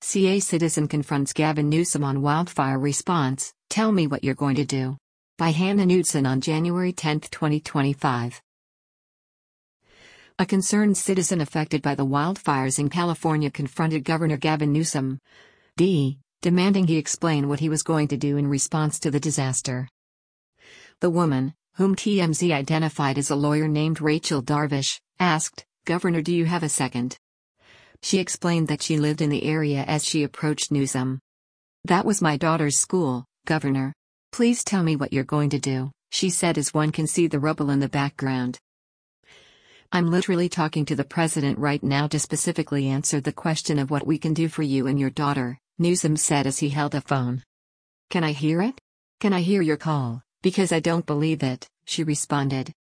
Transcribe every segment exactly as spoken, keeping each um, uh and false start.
C A citizen confronts Gavin Newsom on wildfire response, "Tell me what you're going to do." By Hannah Knudsen on January tenth, twenty twenty-five. A concerned citizen affected by the wildfires in California confronted Governor Gavin Newsom, D, demanding he explain what he was going to do in response to the disaster. The woman, whom T M Z identified as a lawyer named Rachel Darvish, asked, "Governor, do you have a second?" She explained that she lived in the area as she approached Newsom. "That was my daughter's school, Governor. Please tell me what you're going to do," she said as one can see the rubble in the background. "I'm literally talking to the president right now to specifically answer the question of what we can do for you and your daughter," Newsom said as he held a phone. "Can I hear it? Can I hear your call, because I don't believe it," she responded.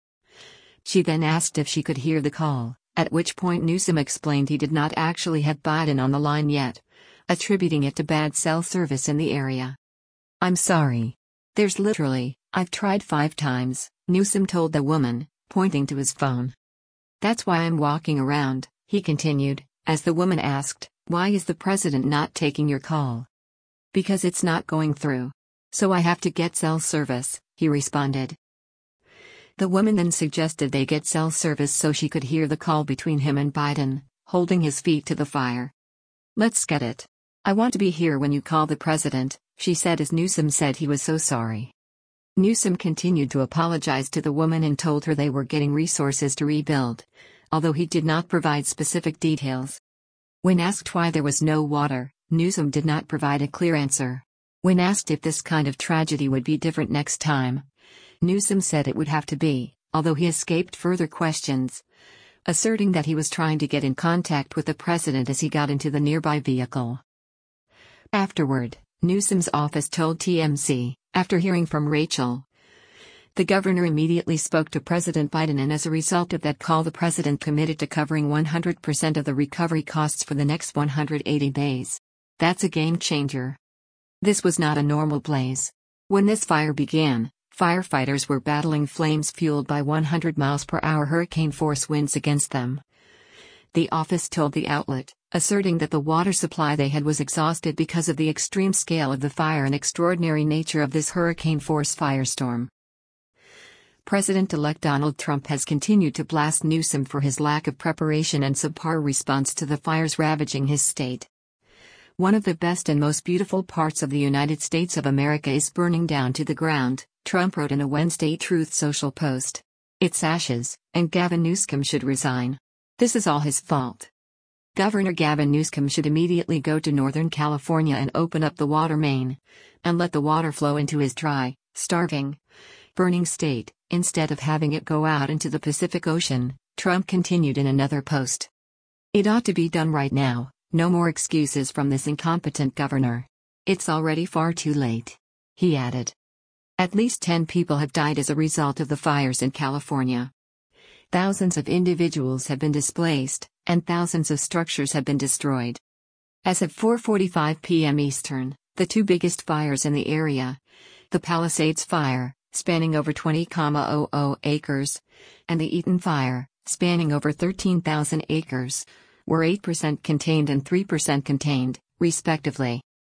She then asked if she could hear the call, at which point Newsom explained he did not actually have Biden on the line yet, attributing it to bad cell service in the area. "I'm sorry. There's literally, I've tried five times," Newsom told the woman, pointing to his phone. "That's why I'm walking around," he continued, as the woman asked, "Why is the president not taking your call?" "Because it's not going through. So I have to get cell service," he responded. The woman then suggested they get cell service so she could hear the call between him and Biden, holding his feet to the fire. "Let's get it. I want to be here when you call the president," she said as Newsom said he was so sorry. Newsom continued to apologize to the woman and told her they were getting resources to rebuild, although he did not provide specific details. When asked why there was no water, Newsom did not provide a clear answer. When asked if this kind of tragedy would be different next time, Newsom said it would have to be, although he escaped further questions, asserting that he was trying to get in contact with the president as he got into the nearby vehicle. Afterward, Newsom's office told T M Z, after hearing from Rachel, the governor immediately spoke to President Biden, and as a result of that call the president committed to covering one hundred percent of the recovery costs for the next one hundred eighty days. That's a game changer. This was not a normal blaze. When this fire began, firefighters were battling flames fueled by one hundred miles per hour hurricane-force winds against them. The office told the outlet, asserting that the water supply they had was exhausted because of the extreme scale of the fire and extraordinary nature of this hurricane-force firestorm. President-elect Donald Trump has continued to blast Newsom for his lack of preparation and subpar response to the fires ravaging his state. "One of the best and most beautiful parts of the United States of America is burning down to the ground," Trump wrote in a Wednesday Truth Social post. "It's ashes, and Gavin Newsom should resign. This is all his fault. Governor Gavin Newsom should immediately go to Northern California and open up the water main, and let the water flow into his dry, starving, burning state, instead of having it go out into the Pacific Ocean," Trump continued in another post. "It ought to be done right now. No more excuses from this incompetent governor. It's already far too late," he added. At least ten people have died as a result of the fires in California. Thousands of individuals have been displaced, and thousands of structures have been destroyed. As of four forty-five p m Eastern, the two biggest fires in the area, the Palisades Fire, spanning over twenty thousand acres, and the Eaton Fire, spanning over thirteen thousand acres, were eight percent contained and three percent contained, respectively.